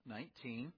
19,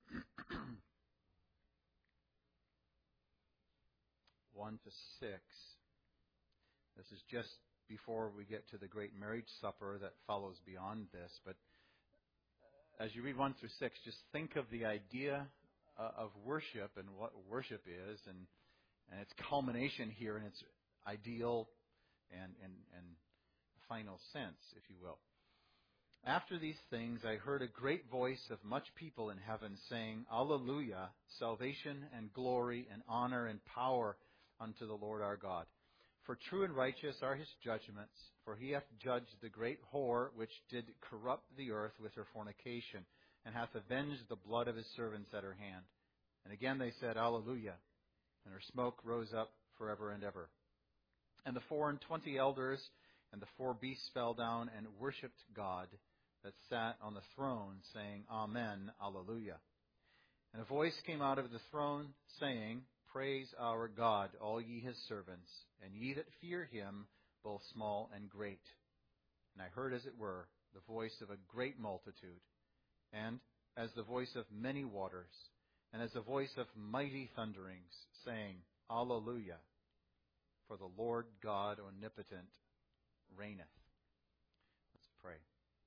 1 to 6. This is just before we get to the great marriage supper that follows beyond this. But as you read 1 through 6, just think of the idea of worship and what worship is, and its culmination here in its ideal and final sense, if you will. After these things, I heard a great voice of much people in heaven saying, Alleluia, salvation and glory and honor and power unto the Lord our God. For true and righteous are his judgments, for he hath judged the great whore which did corrupt the earth with her fornication, and hath avenged the blood of his servants at her hand. And again they said, Alleluia, and her smoke rose up forever and ever. And the 24 elders and the 4 beasts fell down and worshipped God that sat on the throne, saying, Amen, Alleluia. And a voice came out of the throne, saying, Praise our God, all ye his servants, and ye that fear him, both small and great. And I heard, as it were, the voice of a great multitude, and as the voice of many waters, and as the voice of mighty thunderings, saying, Alleluia, for the Lord God omnipotent reigneth. Let's pray.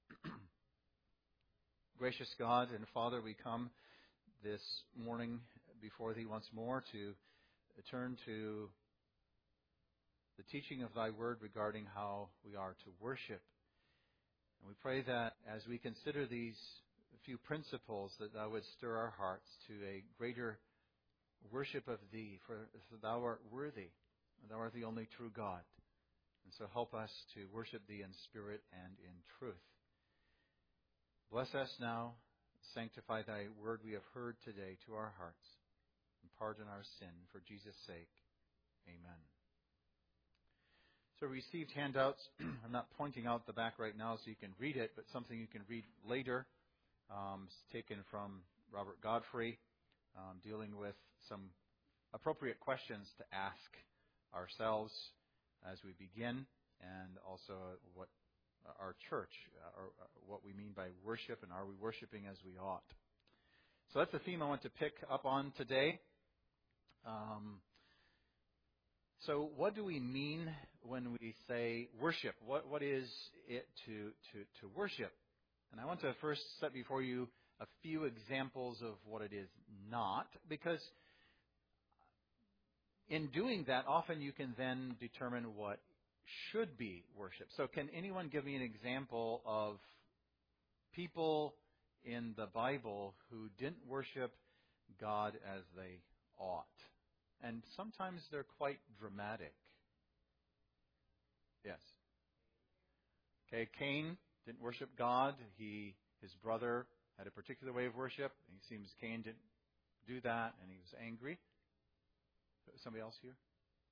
Gracious God and Father, we come this morning before Thee once more to turn to the teaching of Thy Word regarding how we are to worship. And we pray that as we consider these few principles, that Thou would stir our hearts to a greater worship of Thee, for Thou art worthy, and Thou art the only true God. And so help us to worship Thee in spirit and in truth. Bless us now. Sanctify Thy word we have heard today to our hearts, and pardon our sin for Jesus' sake. Amen. So we received handouts. I'm not pointing out the back right now so you can read it, but something you can read later. It's taken from Robert Godfrey, dealing with some appropriate questions to ask ourselves as we begin, and also what our church, or what we mean by worship, and are we worshiping as we ought. So that's the theme I want to pick up on today. So what do we mean when we say worship? What is it to worship? And I want to first set before you a few examples of what it is not, because in doing that, often you can then determine what should be worship. So can anyone give me an example of people in the Bible who didn't worship God as they ought? And sometimes they're quite dramatic. Yes. Okay, Cain didn't worship God. His brother had a particular way of worship. It seems Cain didn't do that, and he was angry. Somebody else here?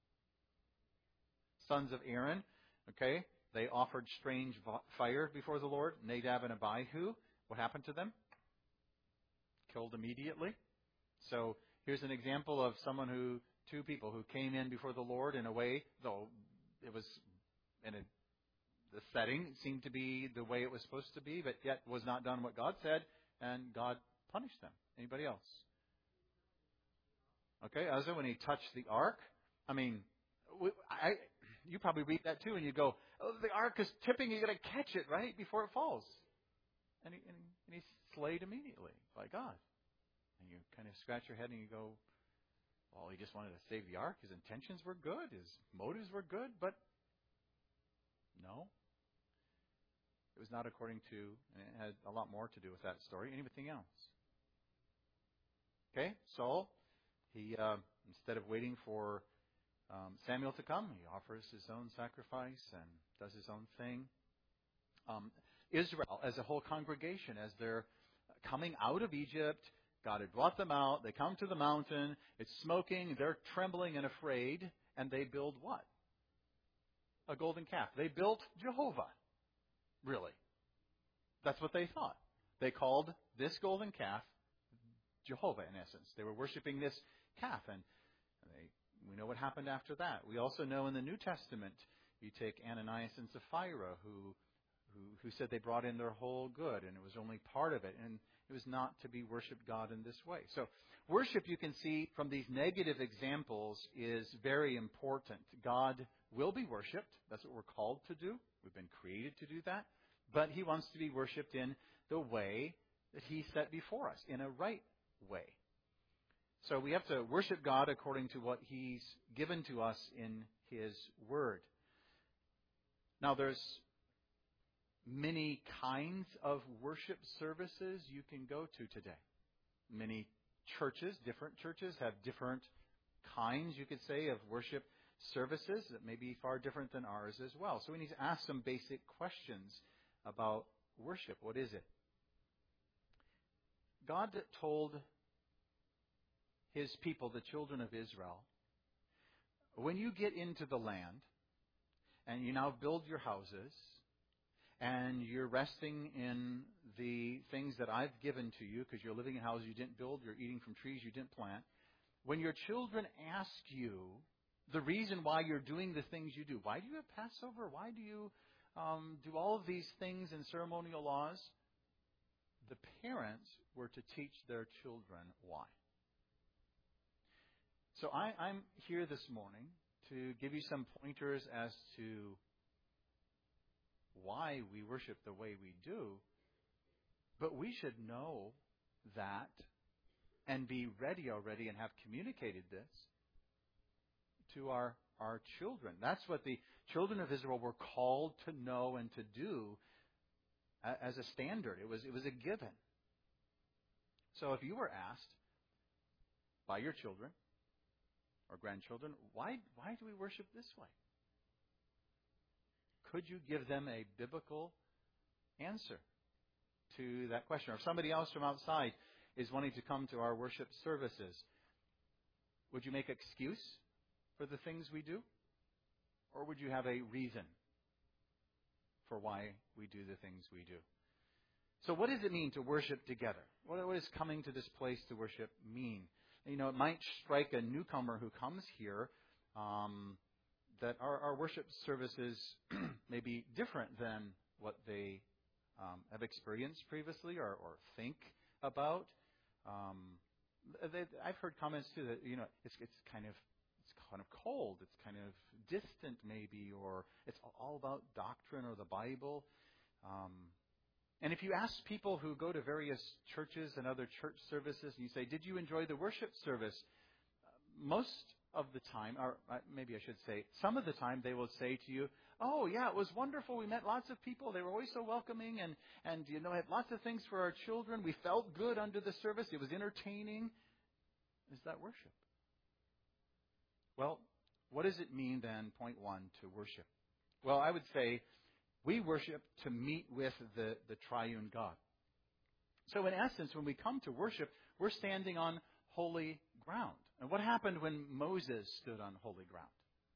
Sons of Aaron, okay, they offered strange fire before the Lord. Nadab and Abihu, what happened to them? Killed immediately. So here's an example of two people who came in before the Lord in a way, though it was the setting seemed to be the way it was supposed to be, but yet was not done what God said, and God punished them. Anybody else? Okay, Uzzah, when he touched the ark, I mean, you probably read that too, and you go, "Oh, the ark is tipping. You got to catch it right before it falls." And he's slayed immediately by God. And you kind of scratch your head and you go, "Well, he just wanted to save the ark. His intentions were good. His motives were good, but no, it was not according to." And it had a lot more to do with that story. Anything else? Okay, Saul, he instead of waiting for Samuel to come, he offers his own sacrifice and does his own thing. Israel, as a whole congregation, as they're coming out of Egypt, God had brought them out. They come to the mountain. It's smoking. They're trembling and afraid. And they build what? A golden calf. They built Jehovah. Really. That's what they thought. They called this golden calf Jehovah, in essence. They were worshiping this calf. And we know what happened after that. We also know in the New Testament, you take Ananias and Sapphira, who who said they brought in their whole good, and it was only part of it, and it was not to be worshiped God in this way. So worship, you can see from these negative examples, is very important. God will be worshipped. That's what we're called to do. We've been created to do that. But He wants to be worshipped in the way that He set before us, in a right way. So we have to worship God according to what He's given to us in His Word. Now, there's many kinds of worship services you can go to today. Many churches, different churches, have different kinds, you could say, of worship services that may be far different than ours as well. So we need to ask some basic questions about worship. What is it? God told His people, the children of Israel, when you get into the land and you now build your houses and you're resting in the things that I've given to you because you're living in houses you didn't build, you're eating from trees you didn't plant, when your children ask you the reason why you're doing the things you do, why do you have Passover? Why do you do all of these things and ceremonial laws? The parents were to teach their children why. So I'm here this morning to give you some pointers as to why we worship the way we do, but we should know that and be ready already and have communicated this to our children. That's what the children of Israel were called to know and to do as a standard. It was a given. So if you were asked by your children or grandchildren, why do we worship this way? Could you give them a biblical answer to that question? Or if somebody else from outside is wanting to come to our worship services, would you make excuse for the things we do? Or would you have a reason for why we do the things we do? So what does it mean to worship together? What does coming to this place to worship mean? You know, it might strike a newcomer who comes here that our worship services may be different than what they have experienced previously or think about. I've heard comments too that it's kind of cold, it's kind of distant maybe, or it's all about doctrine or the Bible. And if you ask people who go to various churches and other church services and you say, did you enjoy the worship service? Most of the time, or maybe I should say, some of the time they will say to you, oh yeah, it was wonderful. We met lots of people. They were always so welcoming and had lots of things for our children. We felt good under the service. It was entertaining. Is that worship? Well, what does it mean then, point one, to worship? Well, I would say we worship to meet with the triune God. So in essence, when we come to worship, we're standing on holy ground. And what happened when Moses stood on holy ground?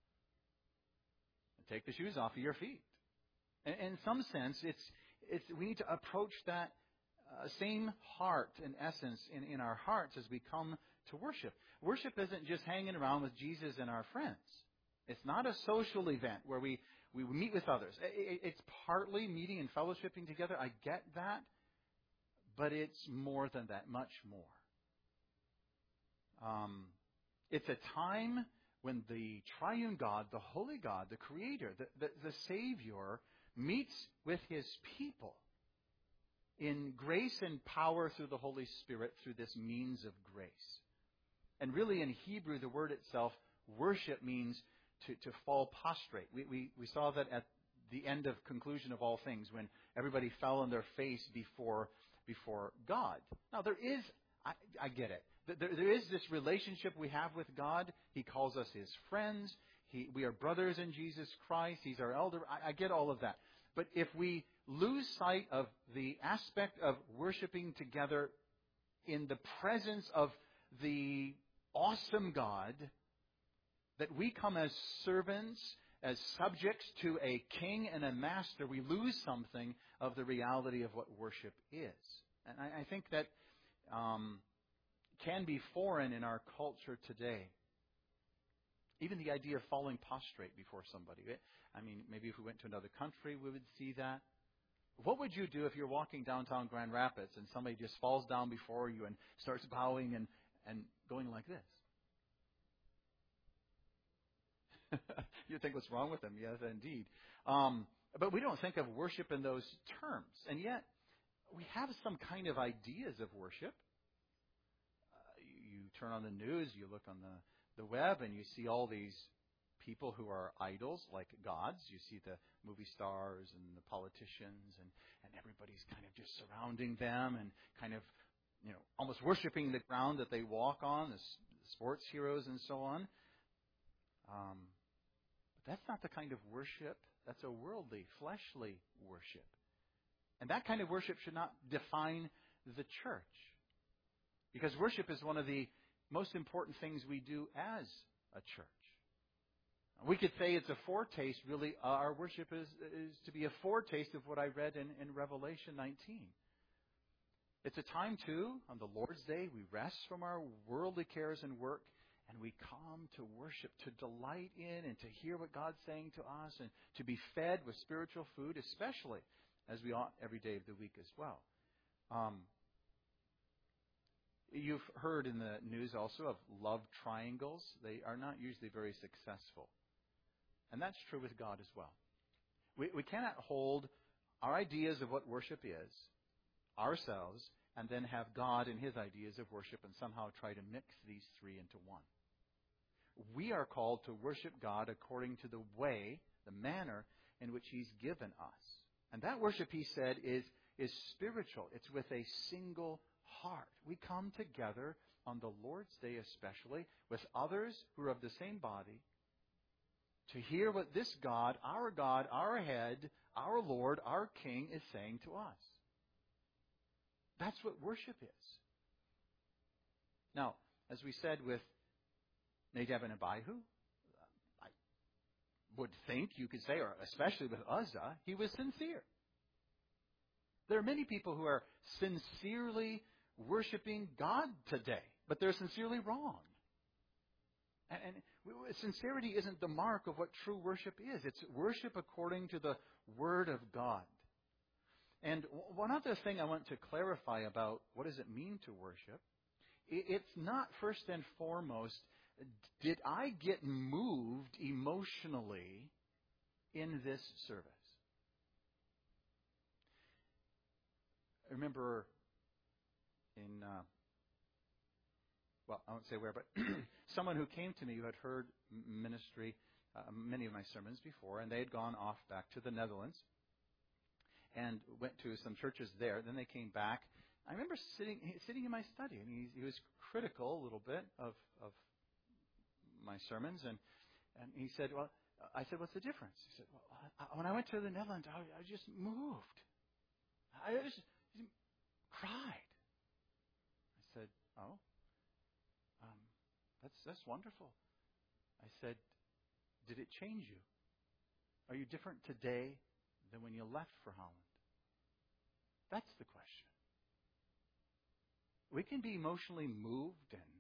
Take the shoes off of your feet. And in some sense, we need to approach that same heart and essence in our hearts as we come to worship. Worship isn't just hanging around with Jesus and our friends. It's not a social event where we meet with others. It's partly meeting and fellowshipping together. I get that. But it's more than that, much more. It's a time when the triune God, the holy God, the Creator, the Savior, meets with His people in grace and power through the Holy Spirit through this means of grace. And really in Hebrew, the word itself, worship, means to fall prostrate. We saw that at the end of conclusion of all things when everybody fell on their face before God. Now there is, I get it. There is this relationship we have with God. He calls us His friends. We are brothers in Jesus Christ. He's our elder. I get all of that. But if we lose sight of the aspect of worshiping together in the presence of the awesome God, that we come as servants, as subjects to a king and a master, we lose something of the reality of what worship is. And I think that can be foreign in our culture today. Even the idea of falling prostrate before somebody. I mean, maybe if we went to another country, we would see that. What would you do if you're walking downtown Grand Rapids and somebody just falls down before you and starts bowing and going like this? You think, what's wrong with them? Yes, indeed. But we don't think of worship in those terms. And yet, we have some kind of ideas of worship. You turn on the news, you look on the web, and you see all these people who are idols, like gods. You see the movie stars and the politicians, and everybody's kind of just surrounding them and kind of, almost worshiping the ground that they walk on, the sports heroes and so on. But that's not the kind of worship. That's a worldly, fleshly worship. And that kind of worship should not define the church. Because worship is one of the most important things we do as a church. We could say it's a foretaste, really. Our worship is to be a foretaste of what I read in Revelation 19. It's a time, too, on the Lord's Day, we rest from our worldly cares and work, and we come to worship, to delight in and to hear what God's saying to us, and to be fed with spiritual food, especially as we ought every day of the week as well. You've heard in the news also of love triangles. They are not usually very successful. And that's true with God as well. We cannot hold our ideas of what worship is, ourselves, and then have God and His ideas of worship and somehow try to mix these three into one. We are called to worship God according to the way, the manner in which He's given us. And that worship, He said, is spiritual. It's with a single heart. We come together on the Lord's Day especially with others who are of the same body to hear what this God, our head, our Lord, our King is saying to us. That's what worship is. Now, as we said with Nadab and Abihu, I would think you could say, or especially with Uzzah, he was sincere. There are many people who are sincerely worshiping God today, but they're sincerely wrong. And sincerity isn't the mark of what true worship is. It's worship according to the Word of God. And one other thing I want to clarify about what does it mean to worship, it's not first and foremost, did I get moved emotionally in this service? I remember in, I won't say where, but someone who came to me who had heard ministry, many of my sermons before, and they had gone off back to the Netherlands and went to some churches there. Then they came back. I remember sitting in my study, and he was critical a little bit of my sermons, and he said, I said, what's the difference? He said, when I went to the Netherlands, I just moved. I just cried. I said, that's wonderful. I said, did it change you? Are you different today than when you left for Holland? That's the question. We can be emotionally moved and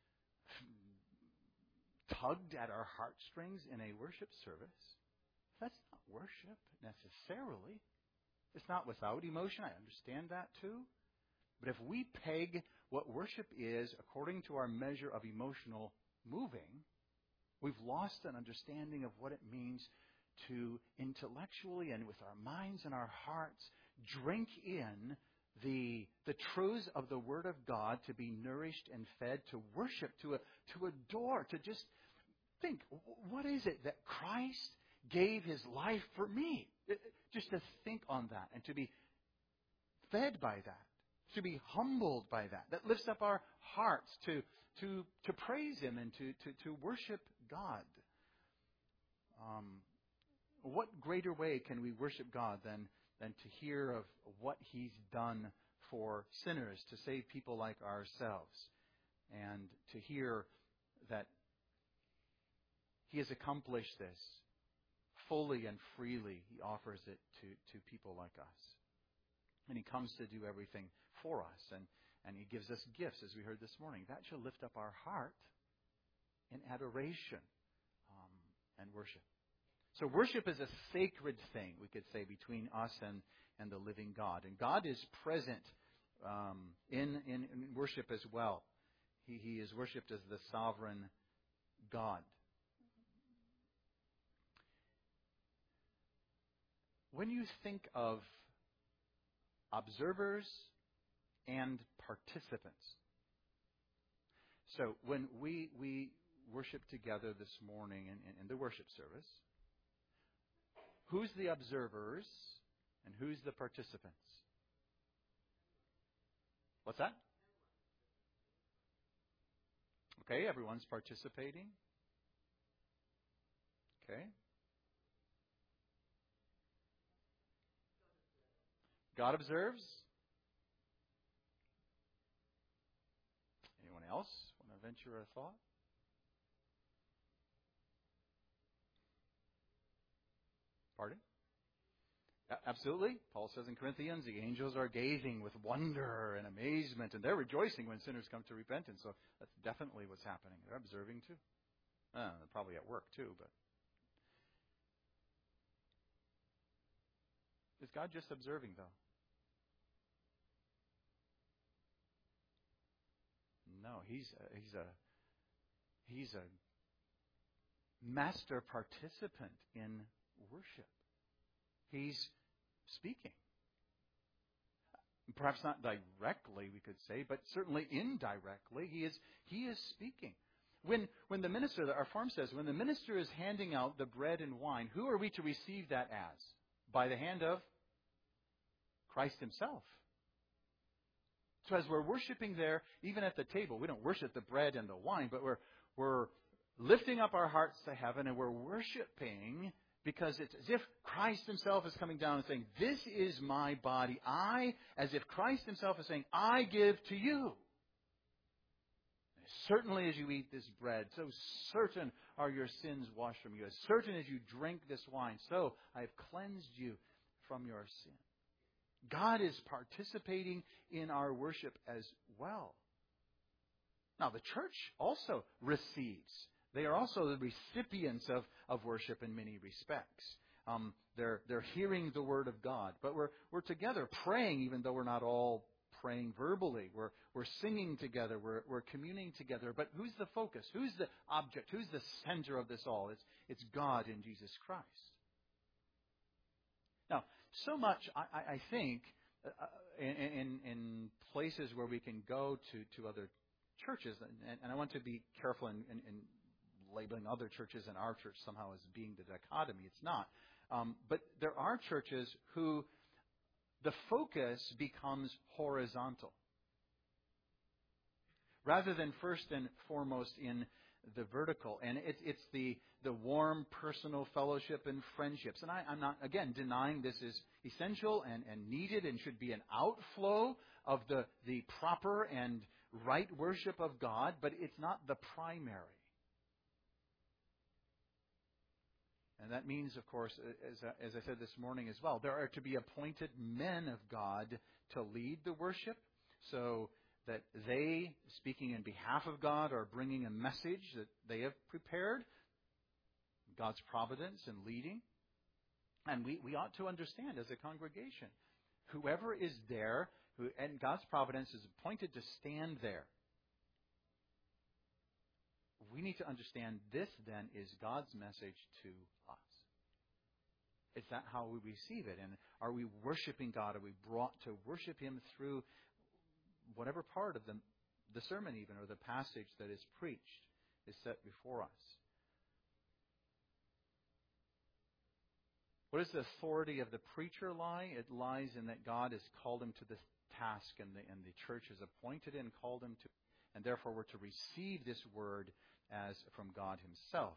tugged at our heartstrings in a worship service. That's not worship necessarily. It's not without emotion. I understand that too. But if we peg what worship is according to our measure of emotional moving, we've lost an understanding of what it means to intellectually and with our minds and our hearts drink in the truths of the Word of God, to be nourished and fed, to worship, to adore, to just think, what is it that Christ gave His life for me? Just to think on that and to be fed by that, to be humbled by that. That lifts up our hearts to praise Him and to worship God. What greater way can we worship God than to hear of what He's done for sinners, to save people like ourselves, and to hear that He has accomplished this fully and freely. He offers it to people like us. And He comes to do everything for us. And He gives us gifts, as we heard this morning. That shall lift up our heart in adoration and worship. So worship is a sacred thing, we could say, between us and the living God. And God is present in worship as well. He is worshipped as the sovereign God. When you think of observers and participants, so when we worship together this morning in the worship service, who's the observers and who's the participants? What's that? Okay, everyone's participating. Okay. God observes. Anyone else want to venture a thought? Pardon? Absolutely. Paul says in Corinthians, the angels are gazing with wonder and amazement, and they're rejoicing when sinners come to repentance. So that's definitely what's happening. They're observing too. They're probably at work too, but is God just observing though? No, he's a master participant in worship. He's speaking. Perhaps not directly, we could say, but certainly indirectly, he is speaking. When the minister, our form says, when the minister is handing out the bread and wine, who are we to receive that as? By the hand of Christ himself. So as we're worshiping there, even at the table, we don't worship the bread and the wine, but we're lifting up our hearts to heaven and we're worshiping because it's as if Christ himself is coming down and saying, this is my body. As if Christ himself is saying, I give to you. Certainly as you eat this bread, so certain are your sins washed from you. As certain as you drink this wine, so I have cleansed you from your sin. God is participating in our worship as well. Now, the church also receives. They are also the recipients of worship in many respects. They're hearing the Word of God. But we're together praying, even though we're not all praying verbally. We're singing together. We're communing together. But who's the focus? Who's the object? Who's the center of this all? It's God in Jesus Christ. Now, so much, I think, in places where we can go to other churches, and I want to be careful in labeling other churches and our church somehow as being the dichotomy. It's not. But there are churches who the focus becomes horizontal. Rather than first and foremost in the vertical. And it's the warm personal fellowship and friendships. And I'm not, again, denying this is essential and needed and should be an outflow of the proper and right worship of God, but it's not the primary. And that means, of course, as I said this morning as well, there are to be appointed men of God to lead the worship so that they, speaking in behalf of God, are bringing a message that they have prepared, God's providence and leading. And we ought to understand as a congregation, whoever is there, and God's providence is appointed to stand there. We need to understand this then is God's message to us. Is that how we receive it? And are we worshiping God? Are we brought to worship Him through whatever part of the sermon even, or the passage that is preached, is set before us? What does the authority of the preacher lie? It lies in that God has called him to this task, and the church has appointed and called him to, and therefore we're to receive this word as from God Himself.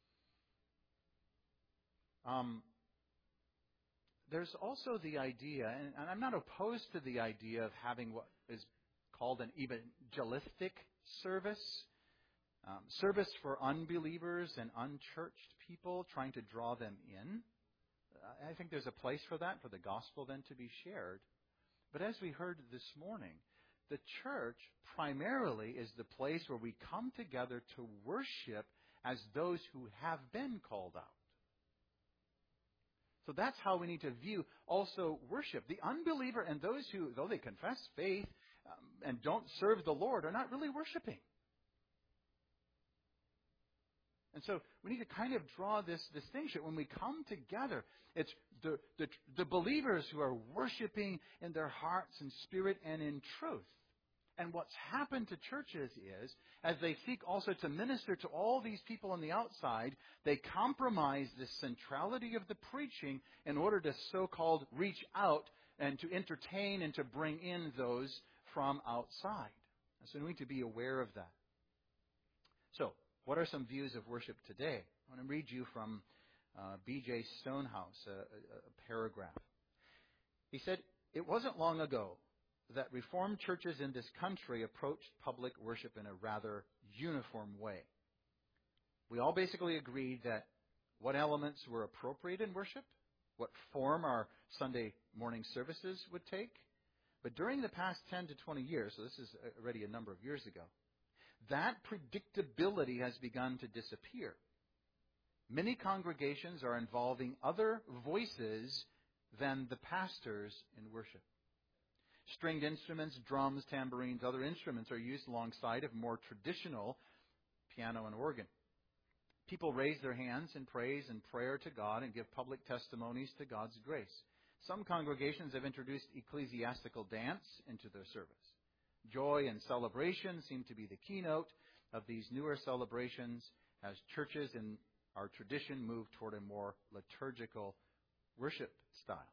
There's also the idea, and I'm not opposed to the idea of having what is called an evangelistic service. Service for unbelievers and unchurched people, trying to draw them in. I think there's a place for that, for the gospel then to be shared. But as we heard this morning, the church primarily is the place where we come together to worship as those who have been called out. So that's how we need to view also worship. The unbeliever and those who, though they confess faith and don't serve the Lord, are not really worshiping. And so we need to kind of draw this distinction. When we come together, it's the believers who are worshiping in their hearts and spirit and in truth. And what's happened to churches is, as they seek also to minister to all these people on the outside, they compromise the centrality of the preaching in order to so-called reach out and to entertain and to bring in those from outside. So we need to be aware of that. So, what are some views of worship today? I want to read you from B.J. Stonehouse, a paragraph. He said, "It wasn't long ago that Reformed churches in this country approached public worship in a rather uniform way. We all basically agreed that what elements were appropriate in worship, what form our Sunday morning services would take. But during the past 10 to 20 years, so this is already a number of years ago, that predictability has begun to disappear. Many congregations are involving other voices than the pastors in worship. Stringed instruments, drums, tambourines, other instruments are used alongside of more traditional piano and organ. People raise their hands in praise and prayer to God and give public testimonies to God's grace. Some congregations have introduced ecclesiastical dance into their service. Joy and celebration seem to be the keynote of these newer celebrations as churches in our tradition move toward a more liturgical worship style."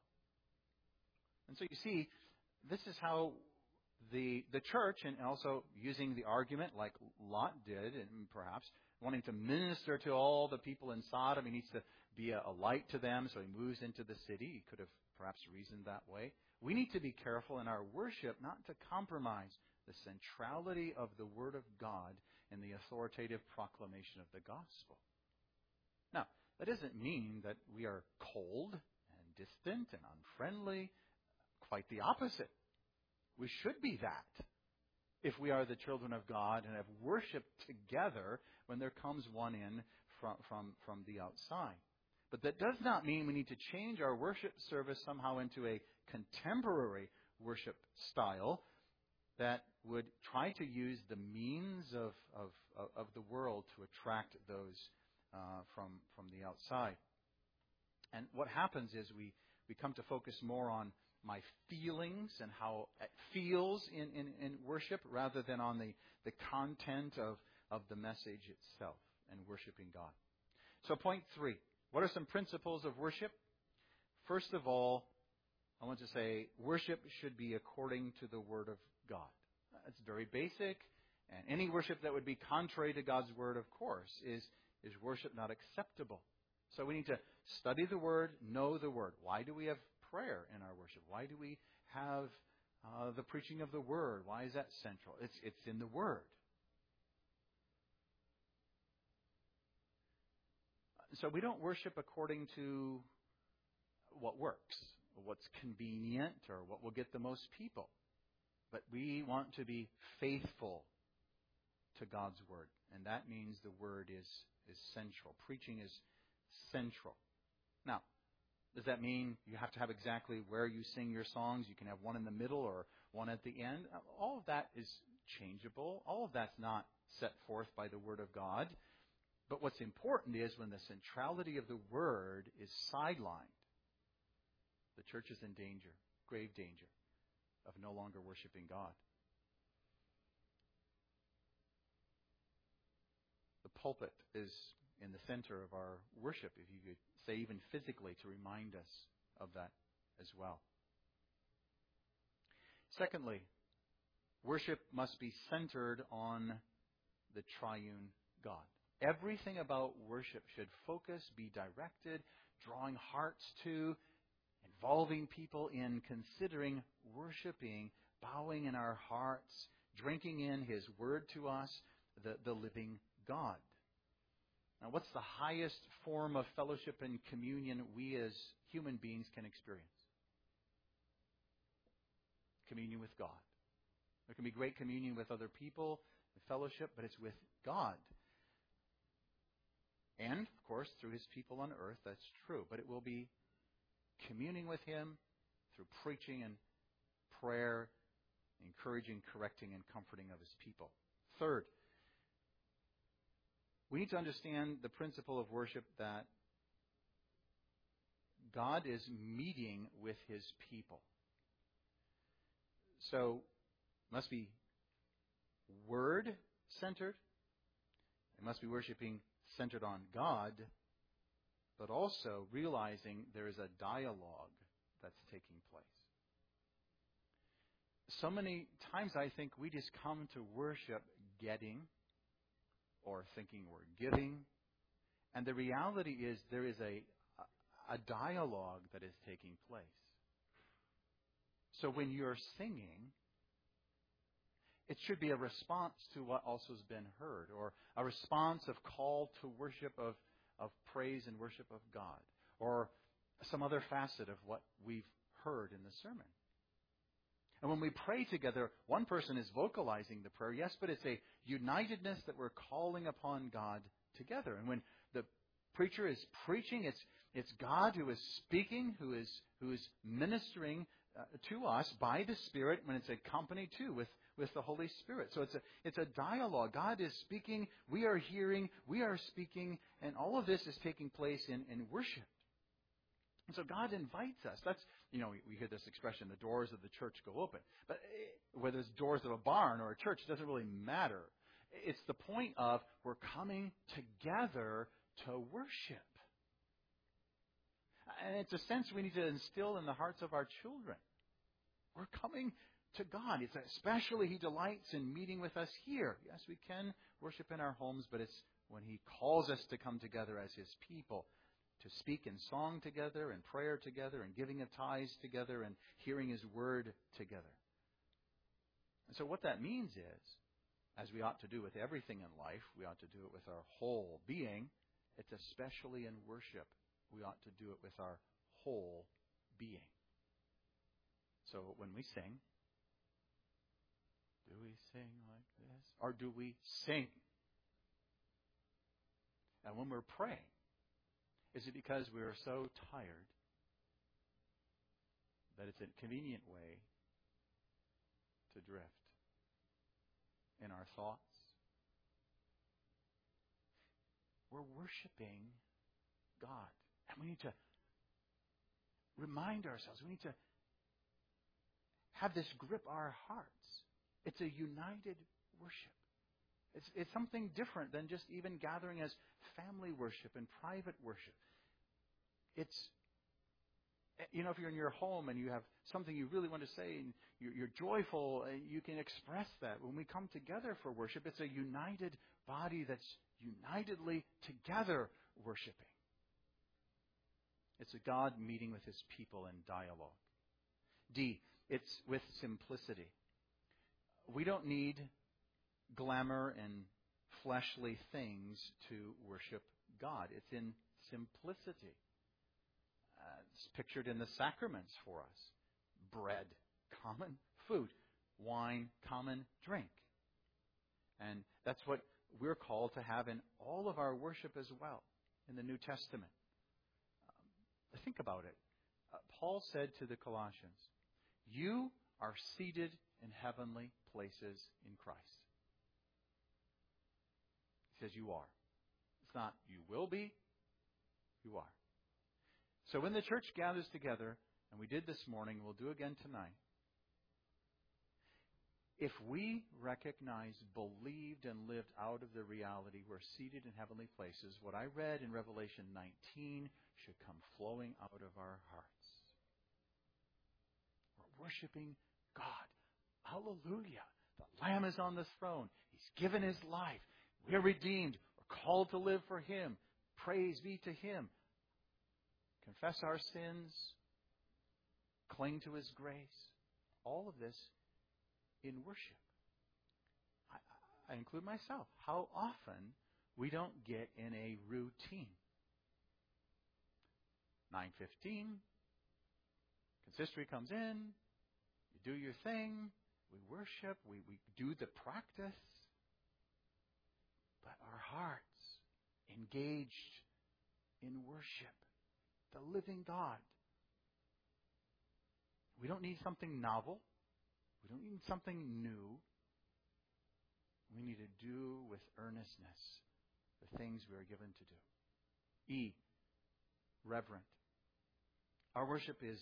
And so you see, this is how the church, and also using the argument like Lot did, and perhaps wanting to minister to all the people in Sodom, he needs to be a light to them, so he moves into the city. He could have perhaps reasoned that way. We need to be careful in our worship not to compromise the centrality of the Word of God and the authoritative proclamation of the gospel. Now, that doesn't mean that we are cold and distant and unfriendly. Quite the opposite. We should be that if we are the children of God and have worshiped together when there comes one in from the outside. But that does not mean we need to change our worship service somehow into a contemporary worship style that would try to use the means of the world to attract those from the outside. And what happens is we come to focus more on my feelings and how it feels in worship rather than on the content of the message itself and worshiping God. So point 3, what are some principles of worship? First of all, I want to say worship should be according to the Word of God. That's very basic, and any worship that would be contrary to God's Word, of course, is worship not acceptable. So we need to study the Word, know the Word. Why do we have prayer in our worship? Why do we have the preaching of the Word? Why is that central? It's in the Word. So we don't worship according to what works, or what's convenient, or what will get the most people. But we want to be faithful to God's Word. And that means the Word is central. Preaching is central. Now, does that mean you have to have exactly where you sing your songs? You can have one in the middle or one at the end. All of that is changeable. All of that's not set forth by the Word of God. But what's important is when the centrality of the Word is sidelined, the church is in danger, grave danger, of no longer worshiping God. The pulpit is in the center of our worship, if you could say even physically, to remind us of that as well. Secondly, worship must be centered on the triune God. Everything about worship should focus, be directed, drawing hearts to, involving people in considering, worshiping, bowing in our hearts, drinking in His Word to us, the living God. Now, what's the highest form of fellowship and communion we as human beings can experience? Communion with God. There can be great communion with other people, fellowship, but it's with God. And, of course, through His people on earth, that's true. But it will be communing with Him, through preaching and prayer, encouraging, correcting, and comforting of His people. Third, we need to understand the principle of worship that God is meeting with His people. So, it must be Word-centered. It must be worshiping centered on God, but also realizing there is a dialogue that's taking place. So many times I think we just come to worship getting or thinking we're giving. And the reality is there is a dialogue that is taking place. So when you're singing, it should be a response to what also has been heard, or a response of call to worship of praise and worship of God, or some other facet of what we've heard in the sermon. And when we pray together, one person is vocalizing the prayer, yes, but it's a unitedness that we're calling upon God together. And when the preacher is preaching, it's God who is speaking, who is ministering to us by the Spirit, when it's accompanied too with the Holy Spirit. So it's a dialogue. God is speaking, we are hearing, we are speaking, and all of this is taking place in worship. And so God invites us. That's, we hear this expression, the doors of the church go open. But whether it's doors of a barn or a church, it doesn't really matter. It's the point of we're coming together to worship. And it's a sense we need to instill in the hearts of our children. We're coming to God. It's especially He delights in meeting with us here. Yes, we can worship in our homes, but it's when He calls us to come together as His people, to speak in song together, and prayer together, and giving of tithes together, and hearing His word together. And so what that means is, as we ought to do with everything in life, we ought to do it with our whole being. It's especially in worship we ought to do it with our whole being. So when we sing, do we sing like this? Or do we sing? And when we're praying, is it because we are so tired that it's a convenient way to drift in our thoughts? We're worshiping God. And we need to remind ourselves, we need to have this grip our hearts. It's a united worship. It's something different than just even gathering as family worship and private worship. It's, if you're in your home and you have something you really want to say and you're joyful, you can express that. When we come together for worship, it's a united body that's unitedly together worshiping. It's a God meeting with His people in dialogue. D, it's with simplicity. We don't need glamour and fleshly things to worship God. It's in simplicity. It's pictured in the sacraments for us. Bread, common food. Wine, common drink. And that's what we're called to have in all of our worship as well in the New Testament. Think about it. Paul said to the Colossians, you are seated in heavenly places in Christ. He says you are. It's not you will be, you are. So when the church gathers together, and we did this morning, we'll do again tonight, if we recognize, believed, and lived out of the reality we're seated in heavenly places, what I read in Revelation 19 should come flowing out of our hearts. We're worshiping God. Hallelujah. The Lamb is on the throne. He's given His life. We're redeemed. We're called to live for Him. Praise be to Him. Confess our sins. Cling to His grace. All of this in worship. I include myself. How often we don't get in a routine. 9:15, consistory comes in, you do your thing, we worship, we do the practice, but our hearts engaged in worship, the living God, We don't need something novel. We don't need something new. We need to do with earnestness the things we are given to do. E, reverent. Our worship is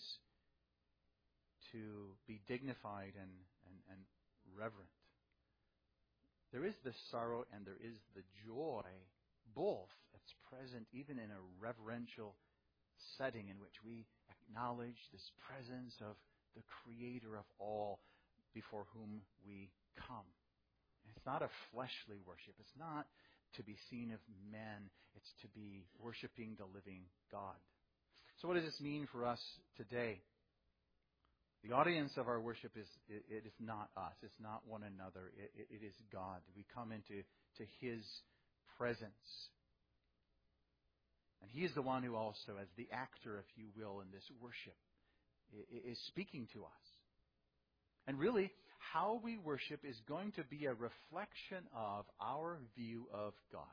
to be dignified and reverent. There is the sorrow and there is the joy, both, that's present even in a reverential setting in which we acknowledge this presence of the Creator of all before whom we come. It's not a fleshly worship. It's not to be seen of men. It's to be worshiping the living God. So what does this mean for us today? The audience of our worship is not us. It's not one another. It is God. We come into His presence. And He is the one who also, as the actor, if you will, in this worship, is speaking to us. And really, how we worship is going to be a reflection of our view of God.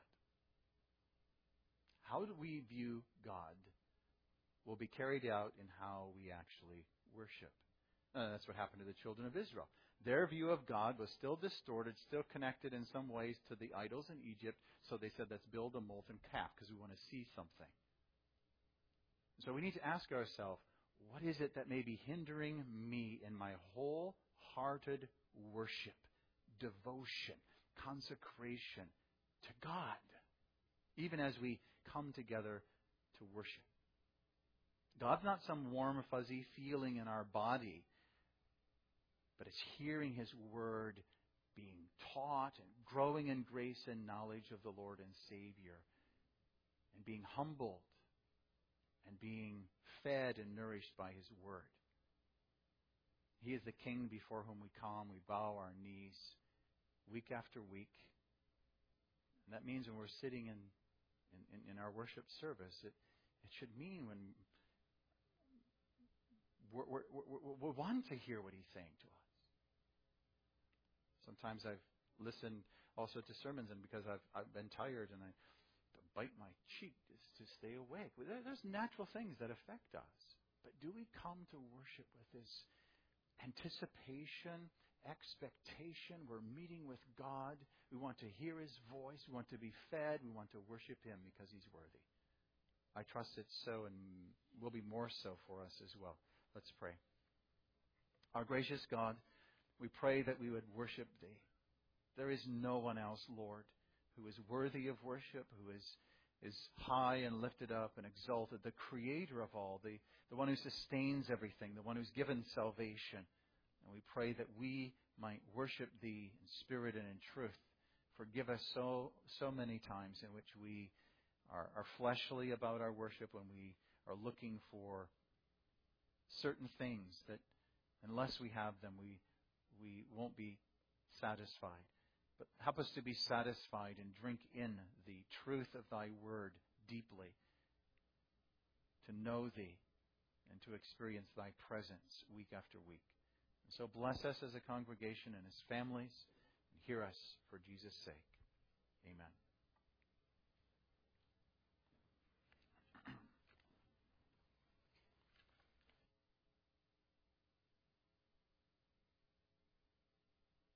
How do we view God will be carried out in how we actually worship. That's what happened to the children of Israel. Their view of God was still distorted, still connected in some ways to the idols in Egypt. So they said, let's build a molten calf because we want to see something. So we need to ask ourselves, what is it that may be hindering me in my wholehearted worship, devotion, consecration to God, even as we come together to worship? God's not some warm, fuzzy feeling in our body, but it's hearing His Word being taught and growing in grace and knowledge of the Lord and Savior, and being humbled and being fed and nourished by His Word. He is the King before whom we come. We bow our knees week after week. And that means when we're sitting in our worship service, it should mean when we want to hear what He's saying to us. Sometimes I've listened also to sermons, and because I've been tired and I bite my cheek just to stay awake. There's natural things that affect us. But do we come to worship with this anticipation, expectation? We're meeting with God. We want to hear His voice. We want to be fed. We want to worship Him because He's worthy. I trust it's so, and will be more so for us as well. Let's pray. Our gracious God, we pray that we would worship Thee. There is no one else, Lord, who is worthy of worship, who is high and lifted up and exalted, the Creator of all, the one who sustains everything, the one who's given salvation. And we pray that we might worship Thee in spirit and in truth. Forgive us so many times in which we are fleshly about our worship, when we are looking for certain things that unless we have them, we won't be satisfied. But help us to be satisfied and drink in the truth of Thy Word deeply, to know Thee and to experience Thy presence week after week. And so bless us as a congregation and as families, and hear us for Jesus' sake. Amen.